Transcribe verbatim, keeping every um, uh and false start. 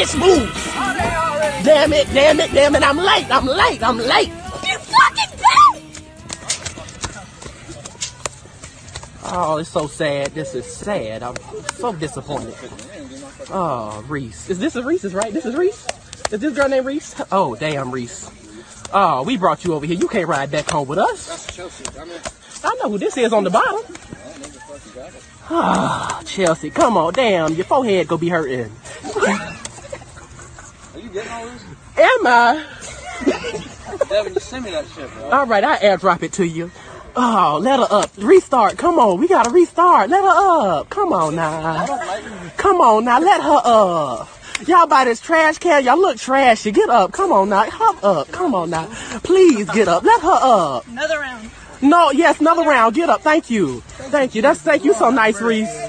bitch, move. Damn it, damn it, damn it, I'm late, I'm late, I'm late. You fucking bitch! Oh, it's so sad. This is sad. I'm so disappointed. Oh, Reese. Is this a Reese's, right? This is Reese? Is this girl named Reese? Oh, damn, Reese. Oh, we brought you over here. You can't ride back home with us. That's Chelsea. I mean, I know who this is on the bottom. Ah, Chelsea, come on, damn, your forehead gonna be hurting. Are you getting all this? Am I? Devin, you send me that shit, bro. All right, I airdrop it to you. Oh, let her up. Restart. Come on, we gotta restart. Let her up. Come on now. Come on now, let her up. Y'all buy this trash can. Y'all look trashy. Get up. Come on now. Hop up. Come on now. Please get up. Let her up. Another round. No, yes, another round. Get up. Thank you. Thank you. That's thank you so nice, Reese.